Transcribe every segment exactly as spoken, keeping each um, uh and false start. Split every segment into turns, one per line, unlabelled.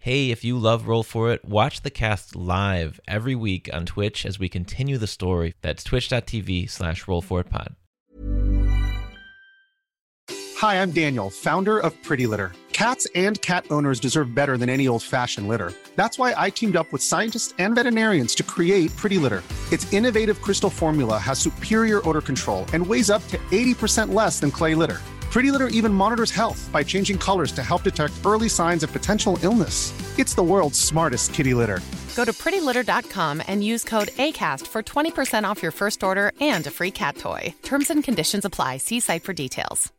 Hey, if you love Roll For It, watch the cast live every week on Twitch as we continue the story. That's twitch.tv slash roll for it pod.
Hi, I'm Daniel, founder of Pretty Litter. Cats and cat owners deserve better than any old-fashioned litter. That's why I teamed up with scientists and veterinarians to create Pretty Litter. Its innovative crystal formula has superior odor control and weighs up to eighty percent less than clay litter. Pretty Litter even monitors health by changing colors to help detect early signs of potential illness. It's the world's smartest kitty litter.
Go to pretty litter dot com and use code ACAST for twenty percent off your first order and a free cat toy. Terms and conditions apply. See site for details.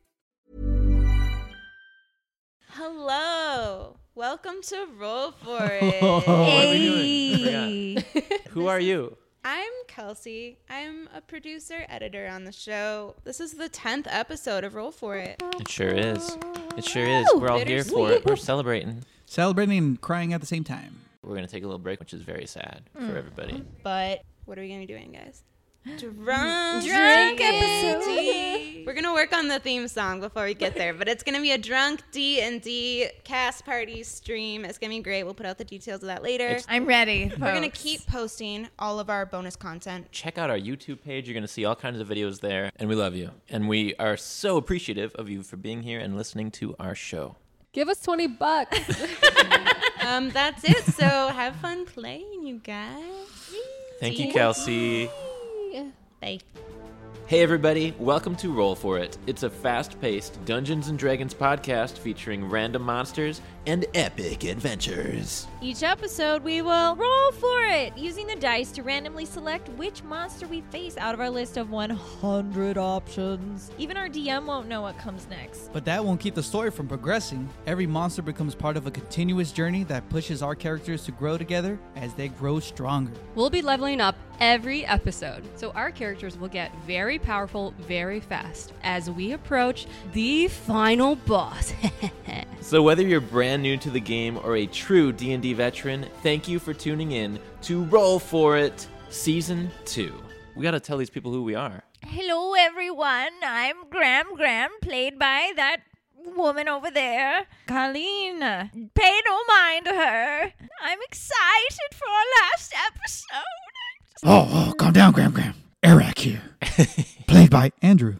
Hello. Welcome to Roll For It.
Oh, what are we doing? I forgot. Who are you?
I'm Kelsey. I'm a producer, editor on the show. This is the tenth episode of Roll For It.
It sure is. It sure is. We're all here for it. We're celebrating.
Celebrating and crying at the same time.
We're going to take a little break, which is very sad for everybody.
But what are we going to be doing, guys? Drunk,
drunk episode.
We're gonna work on the theme song before we get there, but it's gonna be a drunk D and D cast party stream. It's gonna be great. We'll put out the details of that later.
It's-
I'm ready.
We're gonna keep posting all of our bonus content.
Check out our YouTube page. You're going to see all kinds of videos there, and we love you. And we are so appreciative of you for being here and listening to our show.
Give us twenty bucks.
um, that's it. So have fun playing, you guys.
Thank you, Kelsey.
Bye.
Hey everybody, welcome to Roll For It. It's a fast-paced Dungeons and Dragons podcast featuring random monsters and epic adventures.
Each episode, we will roll for it, using the dice to randomly select which monster we face out of our list of one hundred options. Even our D M won't know what comes next.
But that won't keep the story from progressing. Every monster becomes part of a continuous journey that pushes our characters to grow together as they grow stronger.
We'll be leveling up every episode, so our characters will get very powerful very fast as we approach the final boss.
So whether you're brand new to the game or a true D and D veteran, thank you for tuning in to Roll For It Season two. We gotta tell these people who we are.
Hello, everyone. I'm Graham Graham, played by that woman over there, Colleen. Pay no mind to her. I'm excited for our last episode.
Oh, oh, calm down, Graham Graham. Eric here. Played by Andrew.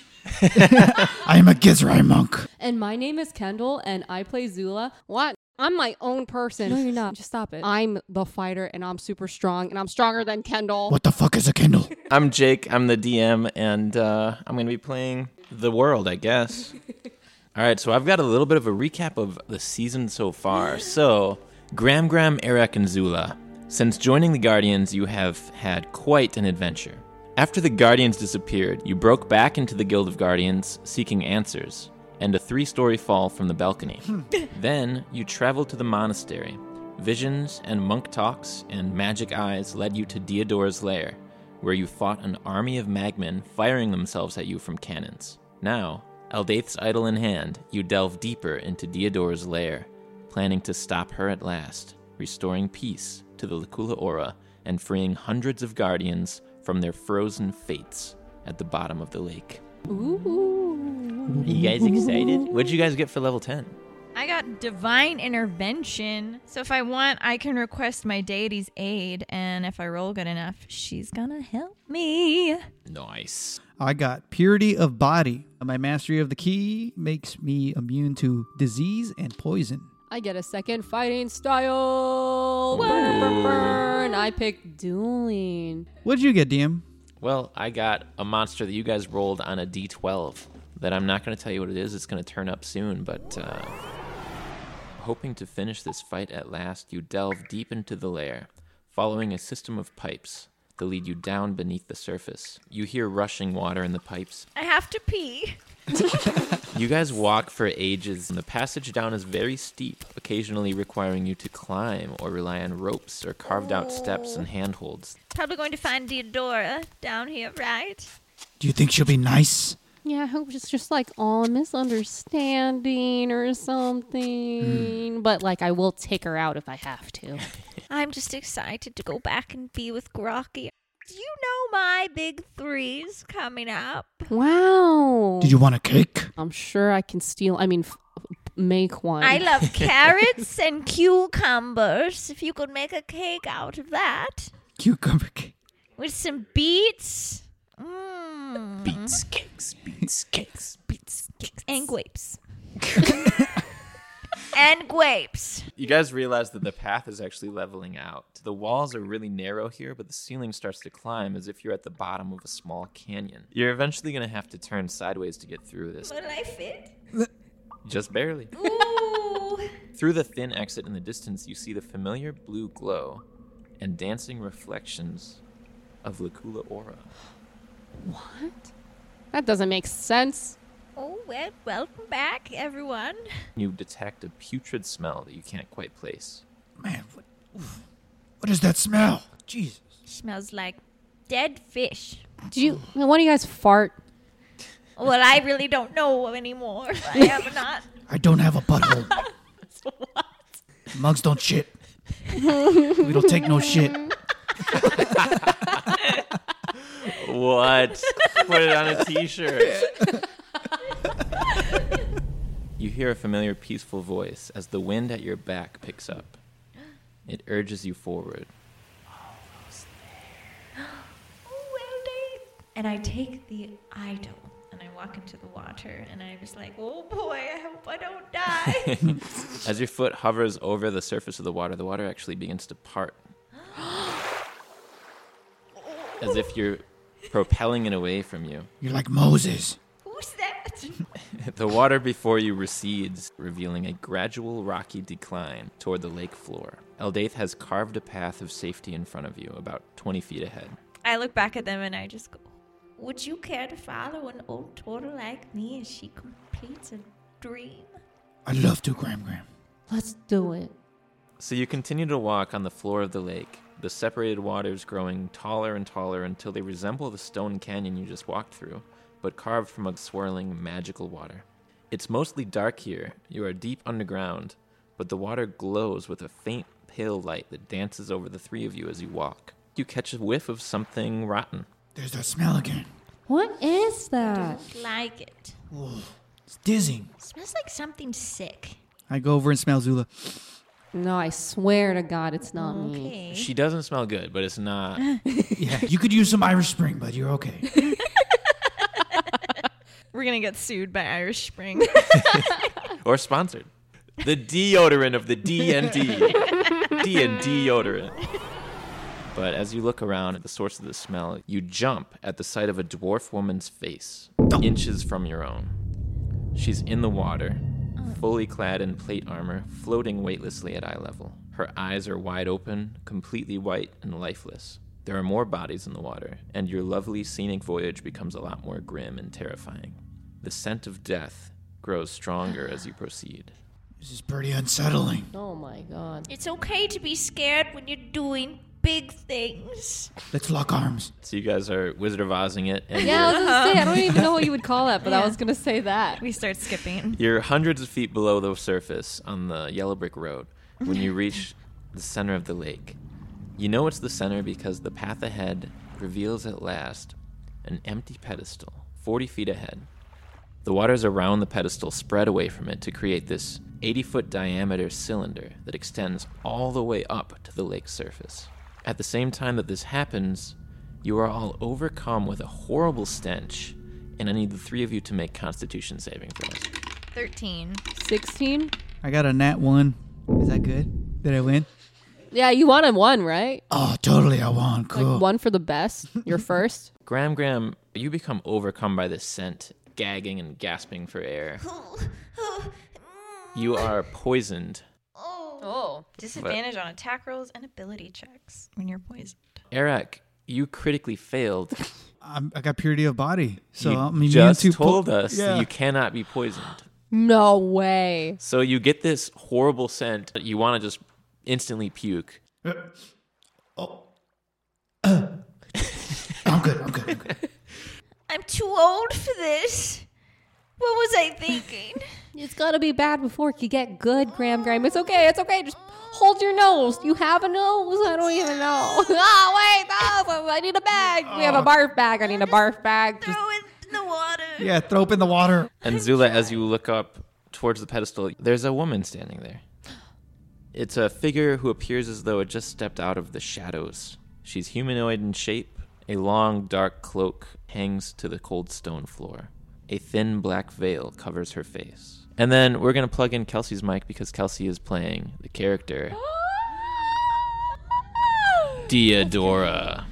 I am a Gizrai monk.
And my name is Kendall, and I play Zula. What? I'm my own person. No, you're not. Just stop it. I'm the fighter, and I'm super strong, and I'm stronger than Kendall.
What the fuck is a Kindle?
I'm Jake, I'm the D M, and uh, I'm gonna be playing the world, I guess. All right, so I've got a little bit of a recap of the season so far. So, Graham Graham, Eric, and Zula. Since joining the Guardians, you have had quite an adventure. After the Guardians disappeared, you broke back into the Guild of Guardians, seeking answers, and a three-story fall from the balcony. Then, you traveled to the monastery. Visions and monk talks and magic eyes led you to Diodor's lair, where you fought an army of magmen firing themselves at you from cannons. Now, Eldaith's idol in hand, you delve deeper into Diodor's lair, planning to stop her at last, restoring peace to the Lakula Aura and freeing hundreds of Guardians from their frozen fates at the bottom of the lake.
Ooh.
Are you guys excited? What did you guys get for level ten?
I got divine intervention. So if I want, I can request my deity's aid. And if I roll good enough, she's gonna help me.
Nice.
I got purity of body. My mastery of the key makes me immune to disease and poison.
I get a second fighting style. Burn, burn, burn. I picked dueling.
What did you get, D M?
Well, I got a monster that you guys rolled on a d twelve that I'm not going to tell you what it is. It's going to turn up soon, but uh, hoping to finish this fight at last, you delve deep into the lair, following a system of pipes that lead you down beneath the surface. You hear rushing water in the pipes.
I have to pee.
You guys walk for ages, and the passage down is very steep, occasionally requiring you to climb or rely on ropes or carved out steps and handholds.
Probably going to find Diodora down here, right?
Do you think she'll be nice?
Yeah, I hope it's just like all a misunderstanding or something. Mm. But like, I will take her out if I have to.
I'm just excited to go back and be with Grocky. Do you know my big three's coming up?
Wow.
Did you want a cake?
I'm sure I can steal. I mean, f-
make one.
I love carrots and cucumbers. If you could make a cake out of that
Cucumber cake.
with some beets. Mm.
Beets, cakes, beets, cakes, beets, cakes.
And grapes. And grapes.
You guys realize that the path is actually leveling out. The walls are really narrow here, but the ceiling starts to climb as if you're at the bottom of a small canyon. You're eventually going to have to turn sideways to get through this.
Will I fit?
Just barely.
Ooh.
Through the thin exit in the distance, you see the familiar blue glow and dancing reflections of Lacula Aura.
What? That doesn't make sense.
Oh, well, welcome back, everyone.
You detect a putrid smell that you can't quite place.
Man, what, what is that smell? Jesus.
Smells like dead fish.
Did you? One of you guys fart?
Well, I really don't know anymore. I have not.
I don't have a butthole.
What?
Mugs don't shit. We don't take no shit.
What? Put it on a t-shirt. You hear a familiar peaceful voice as the wind at your back picks up. It urges you forward.
Almost there. Oh, well, Dave. And I take the idol and I walk into the water and I was like, oh boy, I hope I don't die.
As your foot hovers over the surface of the water, the water actually begins to part. As if you're propelling it away from you.
You're like Moses.
Who's that?
The water before you recedes, revealing a gradual rocky decline toward the lake floor. Eldaith has carved a path of safety in front of you, about twenty feet ahead.
I look back at them and I just go, would you care to follow an old turtle like me as she completes a dream?
I'd love to, Gram Gram.
Let's do it.
So you continue to walk on the floor of the lake, the separated waters growing taller and taller until they resemble the stone canyon you just walked through, but carved from a swirling, magical water. It's mostly dark here. You are deep underground, but the water glows with a faint, pale light that dances over the three of you as you walk. You catch a whiff of something rotten.
There's that smell again.
What is that?
Don't like it.
Whoa, it's dizzying.
Smells like something sick.
I go over and smell Zula.
No, I swear to God, it's not me.
Okay.
She doesn't smell good, but it's not.
Yeah, you could use some Irish Spring, but you're okay.
We're going to get sued by Irish Spring.
Or sponsored. The deodorant of the D and D. D and D deodorant. But as you look around at the source of the smell, you jump at the sight of a dwarf woman's face, inches from your own. She's in the water, fully clad in plate armor, floating weightlessly at eye level. Her eyes are wide open, completely white and lifeless. There are more bodies in the water, and your lovely scenic voyage becomes a lot more grim and terrifying. The scent of death grows stronger as you proceed.
This is pretty unsettling.
Oh my God.
It's okay to be scared when you're doing big things.
Let's lock arms.
So you guys are Wizard of Ozing it, and
Yeah, I
you're,
was gonna say, I don't even know what you would call that, but I was gonna say that.
We start skipping.
you're hundreds of feet below the surface on the yellow brick road when you reach the center of the lake. You know it's the center because the path ahead reveals at last an empty pedestal, forty feet ahead. The waters around the pedestal spread away from it to create this eighty-foot diameter cylinder that extends all the way up to the lake's surface. At the same time that this happens, you are all overcome with a horrible stench, and I need the three of you to make Constitution saving throws.
thirteen.
sixteen?
I got a nat one. Is that good? Did I win?
Yeah, you wanted one, right?
Oh, totally. I won. Cool.
Like one for the best. You're first.
Graham, Graham, you become overcome by this scent, gagging and gasping for air. You are poisoned.
Oh. Disadvantage on attack rolls and ability checks when you're poisoned.
Eric, you critically failed.
I'm, I got purity of body, so
you
I'm immune
just
to
told
po-
us
yeah.
that you cannot be poisoned.
No way.
So you get this horrible scent that you want to just instantly puke.
Uh, oh. Uh. I'm good. I'm good. I'm good.
I'm too old for this. What was I thinking?
It's gotta be bad before it can get good, Graham Graham. It's okay, it's okay. Just hold your nose. You have a nose? I don't even know. Oh, wait, no, I need a bag. We have a barf bag. I need a barf bag. Just
Throw it in the water.
Yeah, throw up in the water.
And Zula, as you look up towards the pedestal, there's a woman standing there. It's a figure who appears as though it just stepped out of the shadows. She's humanoid in shape. A long, dark cloak hangs to the cold stone floor. A thin black veil covers her face. And then we're going to plug in Kelsey's mic because Kelsey is playing the character Diadora.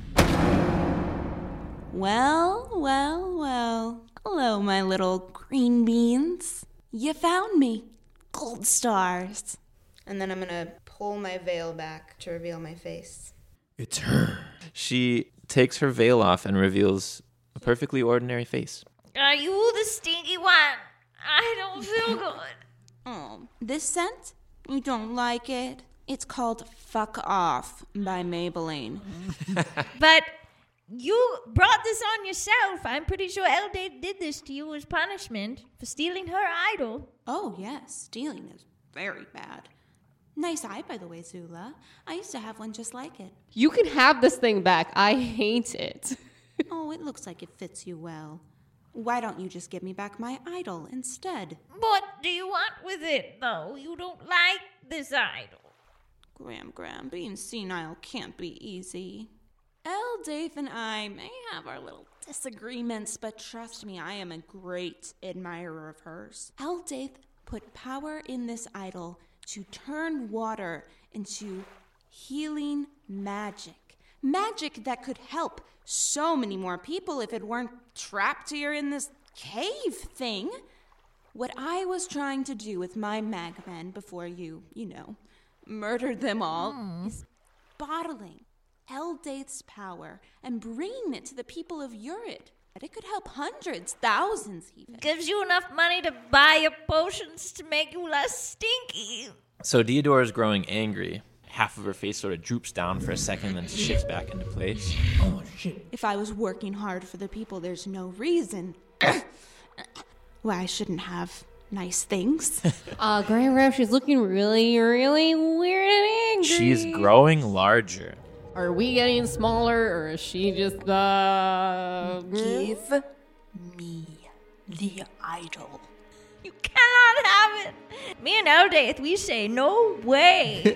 Well, well, well. Hello, my little green beans. You found me. Gold stars.
And then I'm going to pull my veil back to reveal my face.
It's her.
She takes her veil off and reveals a perfectly ordinary face.
Are you the stinky one? I don't feel good.
Oh, this scent? You don't like it? It's called Fuck Off by Maybelline.
But you brought this on yourself. I'm pretty sure Elday did this to you as punishment for stealing her idol.
Oh, yes, stealing is very bad. Nice eye, by the way, Zula. I used to have one just like it.
You can have this thing back. I hate it.
Oh, it looks like it fits you well. Why don't you just give me back my idol instead?
What do you want with it, though? You don't like this idol.
Graham Graham, being senile can't be easy. Eldaith and I may have our little disagreements, but trust me, I am a great admirer of hers. Eldaith put power in this idol to turn water into healing magic. Magic that could help so many more people if it weren't trapped here in this cave thing. What I was trying to do with my magmen before you, you know, murdered them all, mm. is bottling Eldaith's power and bringing it to the people of Urid. It could help hundreds, thousands even.
Gives you enough money to buy your potions to make you less stinky.
So Diadora is growing angry. Half of her face sort of droops down for a second, then shifts back into place.
Oh, shit.
If I was working hard for the people, there's no reason why I shouldn't have nice things.
uh, Graham Graham, she's looking really, really weird and angry.
She's growing larger.
Are we getting smaller, or is she just, uh...
Give me the idol.
You cannot have it. Me and Eldaith, we say no way.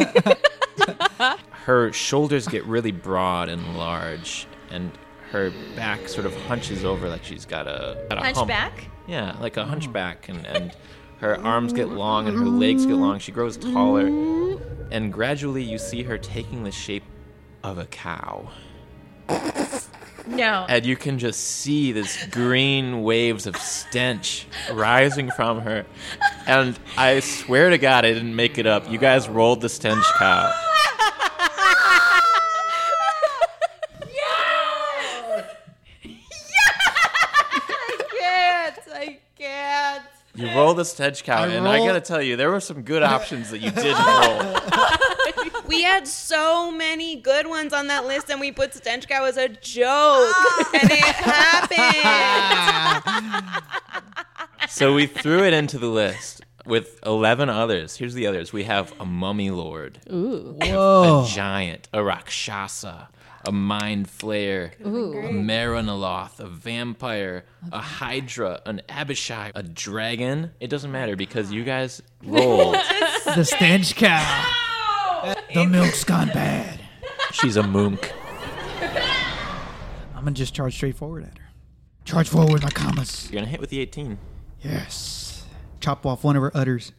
Her shoulders get really broad and large, and her back sort of hunches over like she's got a, got a
hunchback?
Hump. Yeah, like a hunchback, and, and her arms get long and her legs get long. She grows taller, and gradually you see her taking the shape of a cow.
No.
And you can just see this green waves of stench rising from her. And I swear to God, I didn't make it up. You guys rolled the stench cow. You rolled the stench cow,
I
and
roll-
I gotta tell you, there were some good options that you didn't roll.
We had so many good ones on that list, and we put stench cow as a joke, and it happened.
So we threw it into the list with eleven others. Here's the others. We have a mummy lord,
Ooh.
Whoa.
a giant, a rakshasa, a mind flayer,
Ooh.
a Marinaloth, a vampire, a hydra, an Abishai, a dragon. It doesn't matter because you guys rolled.
The stench cow. The milk's gone bad.
She's a moonk.
I'm going to just charge straight forward at her. Charge forward with my commas.
You're going to hit with the eighteen.
Yes. Chop off one of her udders.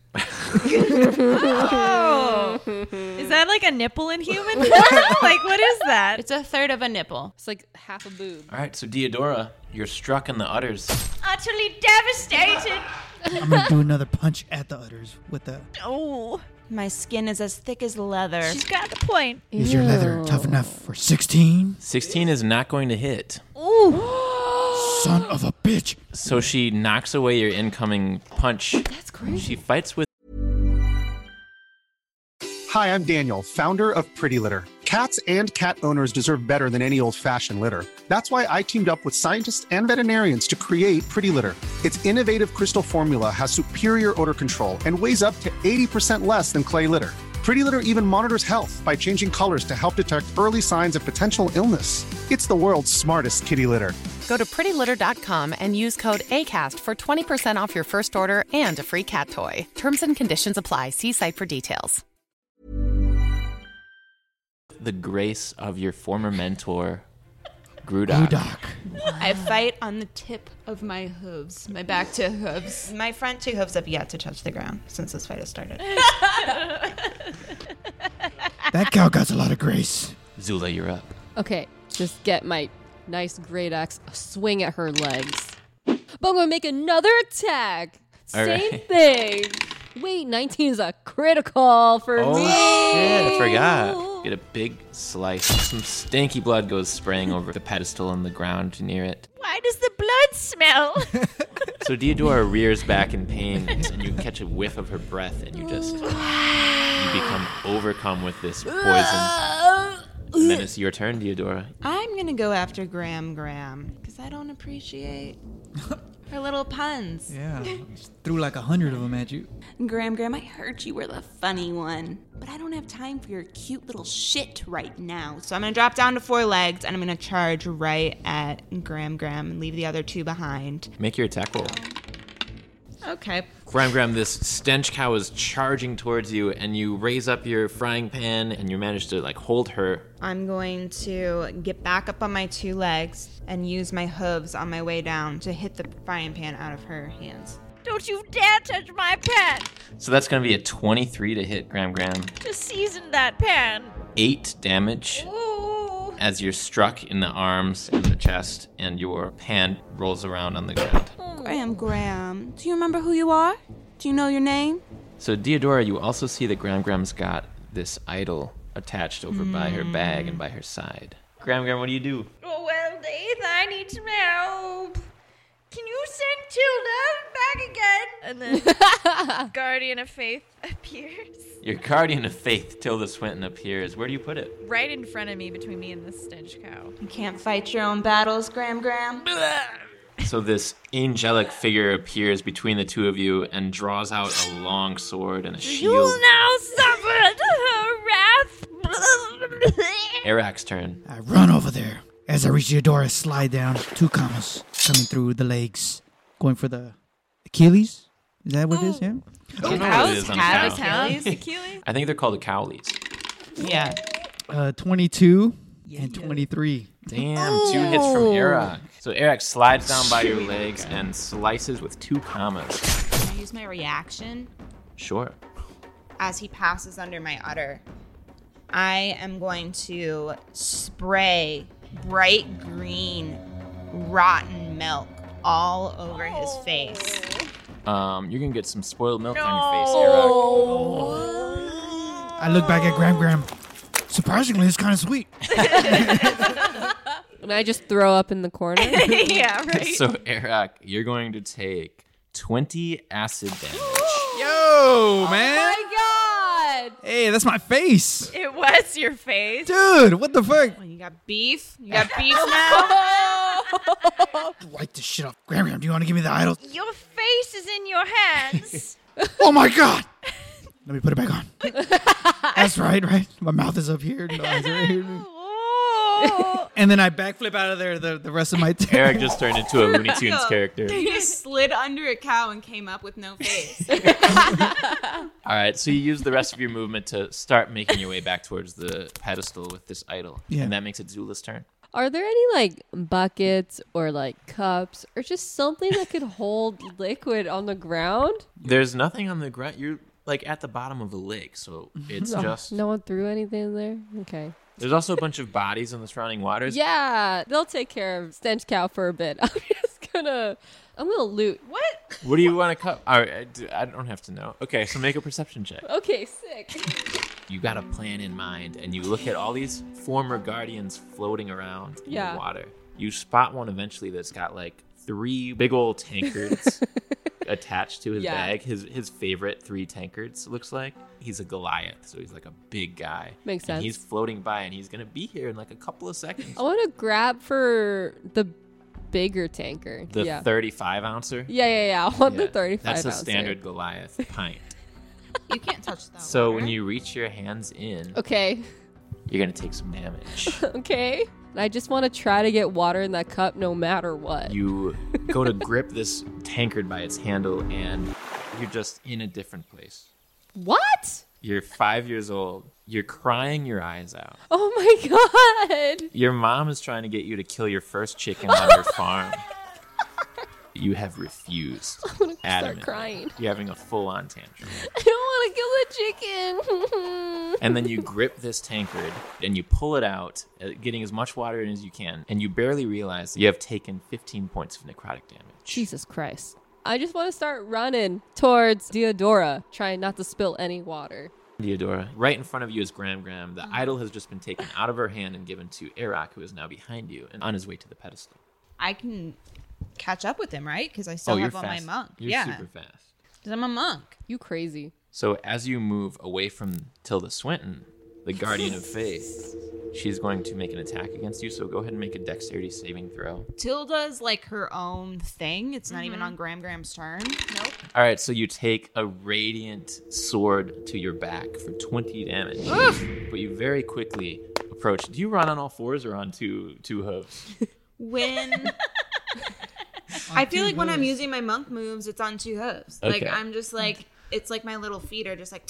Oh. Is that like a nipple in human form? Like, what is that?
It's a third of a nipple.
It's like half a boob.
All right, so Diadora, you're struck in the udders.
Utterly devastated.
I'm going to do another punch at the udders with the...
Oh.
My skin is as thick as leather.
She's got the point.
Is your leather tough enough for sixteen?
sixteen is not going to hit.
Ooh.
Son of a bitch.
So she knocks away your incoming punch.
That's crazy.
She fights with...
Hi, I'm Daniel, founder of Pretty Litter. Cats and cat owners deserve better than any old-fashioned litter. That's why I teamed up with scientists and veterinarians to create Pretty Litter. Its innovative crystal formula has superior odor control and weighs up to eighty percent less than clay litter. Pretty Litter even monitors health by changing colors to help detect early signs of potential illness. It's the world's smartest kitty litter.
Go to pretty litter dot com and use code ACAST for twenty percent off your first order and a free cat toy. Terms and conditions apply. See site for details.
The grace of your former mentor, Grudock.
Grudock.
I fight on the tip of my hooves, my back two hooves.
My front two hooves have yet to touch the ground since this fight has started.
That cow got a lot of grace.
Zula, you're up.
Okay, just get my nice great axe, swing at her legs. But I'm gonna make another attack.
All
Same
right.
thing. Wait, nineteen is a critical for
Oh,
me.
shit, I forgot. Get a big slice. Some stanky blood goes spraying over the pedestal on the ground near it.
Why does the blood smell?
So Diodora rears back in pain, and you catch a whiff of her breath, and you just you become overcome with this poison. And then it's your turn, Diodora.
I'm gonna go after Graham Graham because I don't appreciate her little puns.
Yeah, just threw like a hundred of them at you.
Graham Graham, I heard you were the funny one, but I don't have time for your cute little shit right now.
So I'm going to drop down to four legs, and I'm going to charge right at Graham Graham and leave the other two behind.
Make your attack roll.
Okay.
Graham Graham, this stench cow is charging towards you, and you raise up your frying pan, and you manage to like hold her.
I'm going to get back up on my two legs and use my hooves on my way down to hit the frying pan out of her hands.
Don't you dare touch my pan.
So that's going to be a twenty-three to hit Graham Graham.
Just season that pan.
Eight damage
Ooh.
as you're struck in the arms and the chest, and your pan rolls around on the ground.
Graham Graham, do you remember who you are? Do you know your name?
So Diodora, you also see that Graham Graham's got this idol attached over by her bag and by her side. Graham Graham, what do you do?
Oh, well, Dave, I need some help. Can you send Tilda back again? And then Guardian of Faith appears.
Your guardian of faith, Tilda Swinton, appears. Where do you put it?
Right in front of me, between me and the stench cow.
You can't fight your own battles, Graham Graham.
So this angelic figure appears between the two of you and draws out a long sword and a
You
shield.
will now suffer her wrath.
Arak's turn.
I run over there. As I reach Theodora, slide down two commas coming through the legs, going for the Achilles. Is that what it is? Yeah.
I don't know what it is on a
have
cow.
Achilles?
Achilles?
I think they're called the cowlies.
Yeah.
Uh, twenty-two and twenty-three.
Damn, two hits from Arak. So Arak slides down by your legs and slices with two commas.
Can I use my reaction
Sure.
as he passes under my udder? I am going to spray bright green rotten milk all over his face.
Um, you're gonna get some spoiled milk on your face, Arak.
I look back at Graham Graham. Surprisingly, it's kind of sweet.
And I just throw up in the corner.
Yeah, right.
So Arak, you're going to take twenty acid damage.
Yo, man.
My God!
Hey, that's my face.
It was your face.
Dude, what the fuck?
You got beef? You got beef now?
Wipe this shit off. Graham Graham, do you want to give me the idol?
Your face is in your hands.
Oh my God! Let me put it back on. That's right, right? My mouth is up here. No eyes are right here.
Oh.
And then I backflip out of there the, the rest of my turn.
Arak just turned into a Looney Tunes character.
He just slid under a cow and came up with no face.
All right, so you use the rest of your movement to start making your way back towards the pedestal with this idol.
Yeah.
And that makes it Zula's turn.
Are there any like buckets or like cups or just something that could hold liquid on the ground?
There's nothing on the ground. You're like at the bottom of a lake, so it's
Oh,
just...
no one threw anything there? Okay.
There's also a bunch of bodies in the surrounding waters.
Yeah, they'll take care of Stench Cow for a bit. I'm just gonna, I'm gonna loot.
What?
What do you want to cut? All right, I do- I don't have to know. Okay, so make a perception check.
Okay, sick.
You got a plan in mind, and you look at all these former guardians floating around in
Yeah.
the water. You spot one eventually that's got like three big old tankards attached to his
Yeah.
bag. His his favorite three tankards, looks like. He's a Goliath, so he's like a big guy.
Makes
And
sense.
he's floating by, and he's gonna be here in like a couple of seconds.
I want to grab for the bigger tanker.
The
yeah.
thirty-five ouncer.
yeah, yeah, yeah. I want
Yeah,
the thirty-five
That's a
ouncer.
standard Goliath pint.
You can't touch that.
So
water.
when you reach your hands in,
Okay.
you're gonna take some damage.
Okay. And I just want to try to get water in that cup no matter what.
You go to grip this tankard by its handle, and you're just in a different place.
What?
You're five years old. You're crying your eyes out.
Oh my god.
Your mom is trying to get you to kill your first chicken on your farm. You have refused.
I'm gonna start
adamantly.
crying.
You're having a full-on tantrum.
I don't want to kill the chicken.
And then you grip this tankard and you pull it out, uh, getting as much water in as you can, and you barely realize that you have taken fifteen points of necrotic damage.
Jesus Christ. I just want to start running towards Deodora, trying not to spill any water.
Deodora, right in front of you is Gram Gram. The idol has just been taken out of her hand and given to Arak, who is now behind you and on his way to the pedestal.
I can catch up with him, right? Because I still
oh,
have
you're
on
fast.
my monk.
You're
yeah.
super fast.
Because I'm a monk.
You crazy.
So as you move away from Tilda Swinton, the Guardian of Faith, she's going to make an attack against you. So go ahead and make a dexterity saving throw.
Tilda's like her own thing. It's not mm-hmm. even on Gram Gram's turn. Nope.
All right, so you take a radiant sword to your back for twenty damage. But you very quickly approach. Do you run on all fours or on two two hooves?
When... I feel like when I'm using my monk moves, it's on two hooves.
Okay.
Like, I'm just like... It's like my little feet are just like...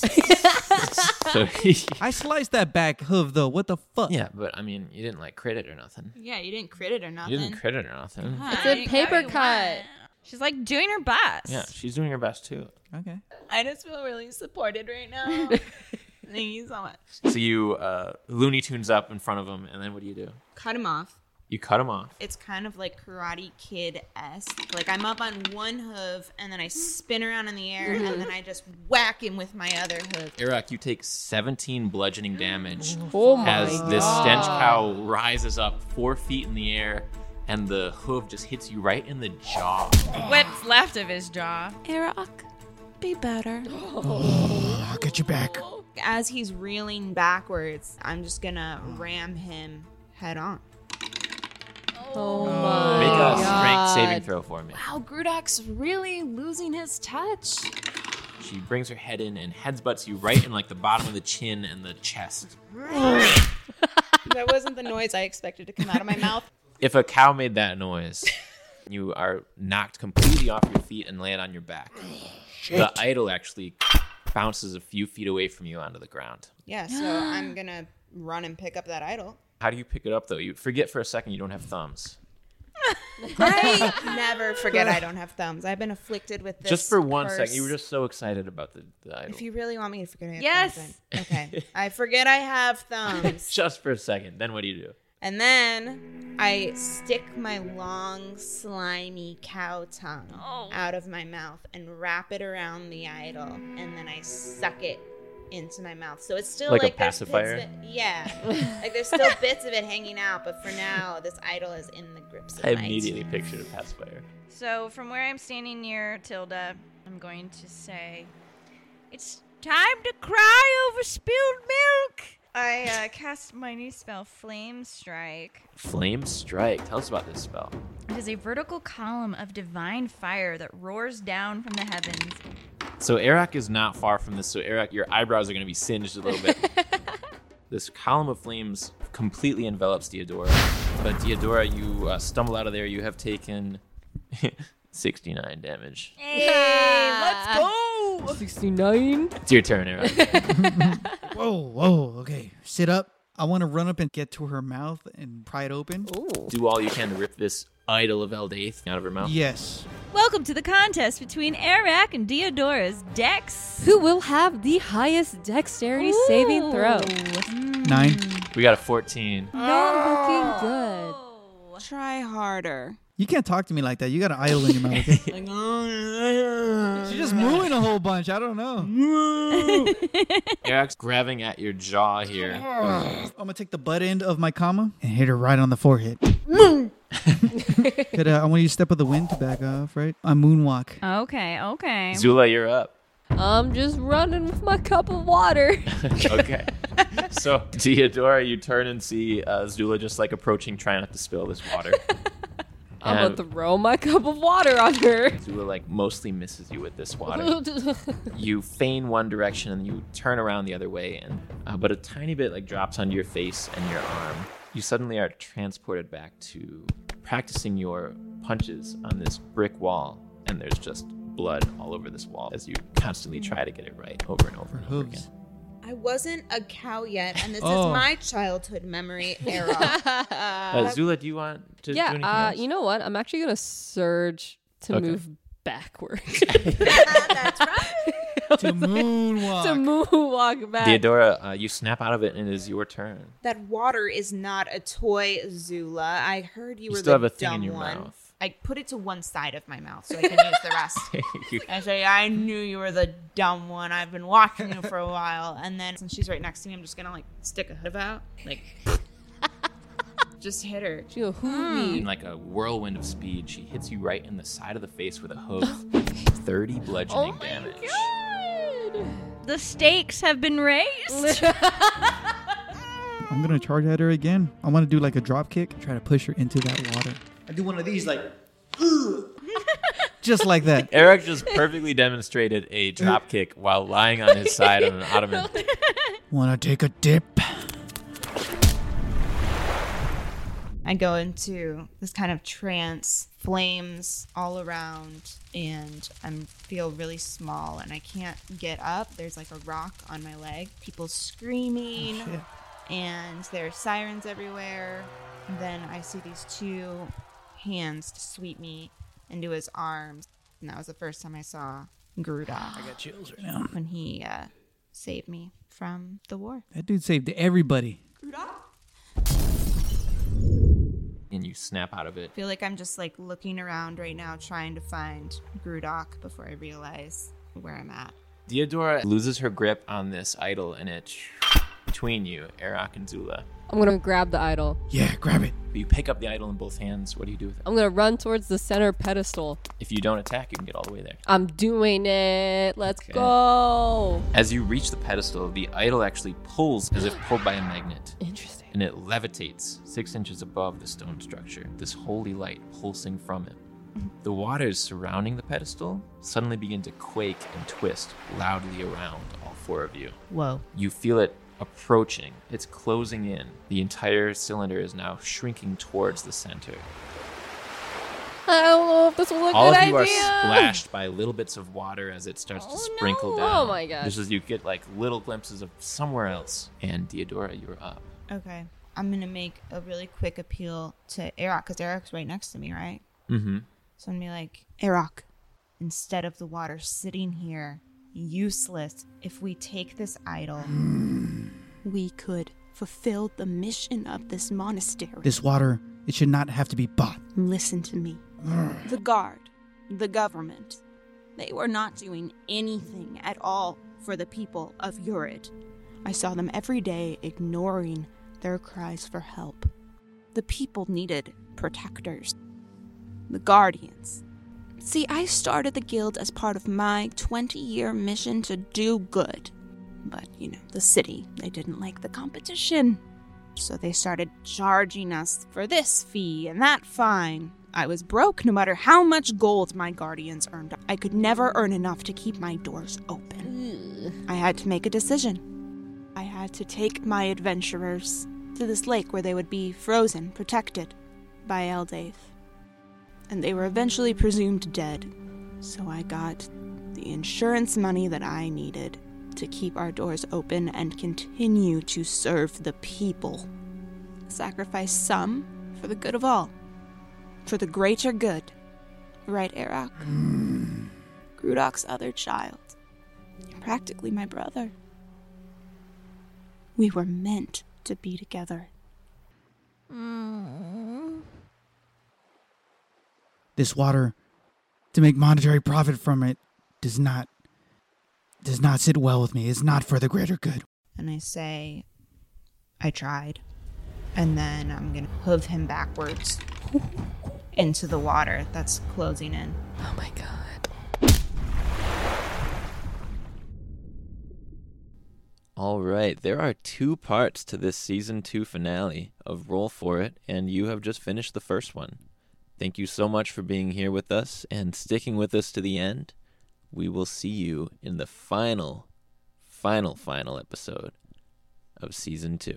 So he,
I sliced that back hoof, though. What the fuck?
yeah, but I mean, you didn't like crit it or nothing.
Yeah, you didn't crit it or nothing.
You didn't crit it or nothing.
It's a paper cut.
She's like doing her best.
Yeah, she's doing her best too.
Okay.
I just feel really supported right now. Thank you so much.
So you uh, Looney Tunes up in front of him, and then what do you do?
Cut him off.
You cut him off.
It's kind of like Karate Kid-esque. Like I'm up on one hoof, and then I spin around in the air, mm-hmm. and then I just whack him with my other hoof.
Arak, you take seventeen bludgeoning damage
oh my
as
God.
this stench cow rises up four feet in the air, and the hoof just hits you right in the jaw.
What's left of his jaw?
Arak, be better.
Oh, I'll get you back.
As he's reeling backwards, I'm just gonna ram him head on.
Oh my
Make a
God.
strength saving throw for me.
Wow, Grudak's really losing his touch.
She brings her head in and headsbutts you right in like the bottom of the chin and the chest.
That wasn't the noise I expected to come out of my mouth.
If a cow made that noise, you are knocked completely off your feet and land on your back. The idol actually bounces a few feet away from you onto the ground.
Yeah, so I'm gonna run and pick up that idol.
How do you pick it up, though? You forget for a second you don't have thumbs.
I never forget I don't have thumbs. I've been afflicted with this
Just for one
curse.
second. You were just so excited about the, the idol.
If you really want me to forget I have
Yes.
thumbs, then okay. I forget I have thumbs.
Just for a second. Then what do you do?
And then I stick my long, slimy cow tongue
Oh.
out of my mouth and wrap it around the idol. And then I suck it into my mouth. So it's still
Like a
like, there's bits
pacifier?
of it- yeah. Like there's still bits of it hanging out. But for now, this idol is in the grips of
I
my
immediately
teeth.
pictured a pacifier.
So from where I'm standing near Tilda, I'm going to say, "It's time to cry over spilled milk." I uh, cast my new spell, Flame Strike.
Flame Strike. Tell us about this spell.
It is a vertical column of divine fire that roars down from the heavens.
So Arak is not far from this. So Arak, your eyebrows are going to be singed a little bit. This column of flames completely envelops Deodora. But Deodora, you uh, stumble out of there. You have taken sixty-nine damage.
Hey, let's go!
sixty-nine.
It's your turn, Arak.
Whoa, whoa, okay. Sit up. I want to run up and get to her mouth and pry it open.
Ooh.
Do all you can to rip this idol of Eldaith out of her mouth.
Yes.
Welcome to the contest between Arak and Deodora's Dex.
Who will have the highest dexterity saving throw?
Nine.
We got a fourteen.
Not looking good.
Try harder.
You can't talk to me like that. You got an idol in your mouth. Okay? She's just mooing a whole bunch. I don't know.
Arak's grabbing at your jaw here.
I'm going to take the butt end of my comma and hit her right on the forehead. Could, uh, I want you to step of the wind to back off, right? On moonwalk.
Okay, okay.
Zula, you're up.
I'm just running with my cup of water.
Okay. So, Deodora, you turn and see uh, Zula just like approaching, trying not to spill this water.
I'm
And
gonna throw my cup of water on her.
Zula like mostly misses you with this water. You feign one direction and you turn around the other way, and uh, but a tiny bit like drops onto your face and your arm. You suddenly are transported back to practicing your punches on this brick wall, and there's just blood all over this wall as you constantly try to get it right over and over and over again.
I wasn't a cow yet, and this
Oh.
is my childhood memory era.
Uh, Zula, do you want to
yeah,
do anything
uh,
else?
you know what? I'm actually gonna surge to
Okay.
move backwards.
That's right.
To moonwalk.
to moonwalk back.
Theodora, uh, you snap out of it and it is your turn.
That water is not a toy, Zula. I heard you,
You
were
still
the
have a thing
dumb
in your
one.
mouth.
I put it to one side of my mouth so I can use the rest.
You-
I say, I knew you were the dumb one. I've been watching you for a while. And then since she's right next to me, I'm just gonna like stick a hood out, like just hit her.
She go, who
in like a whirlwind of speed, she hits you right in the side of the face with a hoof. thirty bludgeoning
Oh my
damage.
God.
The stakes have been raised.
I'm gonna charge at her again. I want to do like a drop kick, try to push her into that water.
I do one of these like.
Just like that.
Eric just perfectly demonstrated a drop kick while lying on his side on an ottoman.
Wanna take a dip?
I go into this kind of trance, flames all around, and I feel really small and I can't get up. There's like a rock on my leg. People screaming,
Oh, shit.
and there's sirens everywhere. And then I see these two hands sweep me into his arms. And that was the first time I saw Grudock
I got chills right now.
when he uh, saved me from the war.
That dude saved everybody.
And you snap out of it.
I feel like I'm just like looking around right now trying to find Grudock before I realize where I'm at.
Theodora loses her grip on this idol and it between you, Eric and Zula.
I'm gonna grab the idol.
Yeah, grab it.
You pick up the idol in both hands. What do you do with it?
I'm gonna run towards the center pedestal.
If you don't attack, you can get all the way there.
I'm doing it. Let's
Okay.
go.
As you reach the pedestal, the idol actually pulls as if pulled by a magnet.
Interesting.
And it levitates six inches above the stone structure, this holy light pulsing from it. The waters surrounding the pedestal suddenly begin to quake and twist loudly around all four of you.
Whoa.
You feel it approaching. It's closing in. The entire cylinder is now shrinking towards the center.
I don't know if this will look
All
good
of you
idea.
are splashed by little bits of water as it starts to
Oh,
sprinkle
no.
down.
Oh my gosh.
Just as you get like little glimpses of somewhere else. And Theodora, you're up.
Okay. I'm going to make a really quick appeal to Eric because Eric's right next to me, right?
Mm-hmm.
So I'm going to be like, Eric, instead of the water sitting here, useless, if we take this idol,
We could fulfill the mission of this monastery.
This water, it should not have to be bought.
Listen to me. The guard, the government, they were not doing anything at all for the people of Urid. I saw them every day ignoring their cries for help. The people needed protectors, the guardians. See, I started the guild as part of my twenty-year mission to do good. But, you know, the city, they didn't like the competition. So they started charging us for this fee and that fine. I was broke no matter how much gold my guardians earned. I could never earn enough to keep my doors open. I had to make a decision. I had to take my adventurers to this lake where they would be frozen, protected by Eldaith. And they were eventually presumed dead. So I got the insurance money that I needed to keep our doors open and continue to serve the people. Sacrifice some for the good of all. For the greater good. Right, Eric? Grudock's other child. Practically my brother. We were meant to be together.
This water, to make monetary profit from it, does not does not sit well with me. It's not for the greater good.
and I say, I tried. And then I'm going to hoof him backwards into the water that's closing in.
Oh my god.
All right, there are two parts to this season two finale of Roll For It, and you have just finished the first one. Thank you so much for being here with us and sticking with us to the end. We will see you in the final, final, final episode of season two.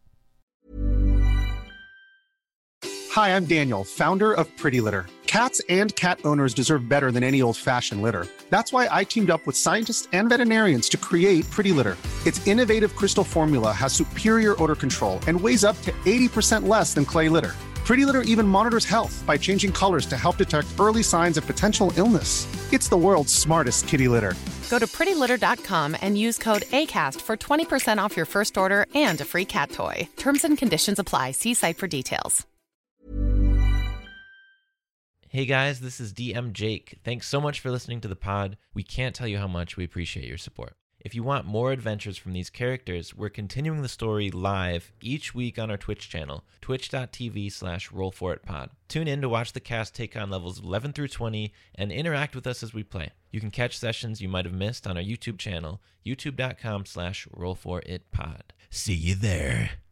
Hi, I'm Daniel, founder of Pretty Litter. Cats and cat owners deserve better than any old-fashioned litter. That's why I teamed up with scientists and veterinarians to create Pretty Litter. Its innovative crystal formula has superior odor control and weighs up to eighty percent less than clay litter. Pretty Litter even monitors health by changing colors to help detect early signs of potential illness. It's the world's smartest kitty litter.
Go to pretty litter dot com and use code ACAST for twenty percent off your first order and a free cat toy. Terms and conditions apply. See site for details.
Hey guys, this is D M Jake. Thanks so much for listening to the pod. We can't tell you how much we appreciate your support. If you want more adventures from these characters, we're continuing the story live each week on our Twitch channel, twitch.tv slash rollforitpod. Tune in to watch the cast take on levels eleven through twenty and interact with us as we play. You can catch sessions you might have missed on our YouTube channel, youtube.com slash rollforitpod. See you there.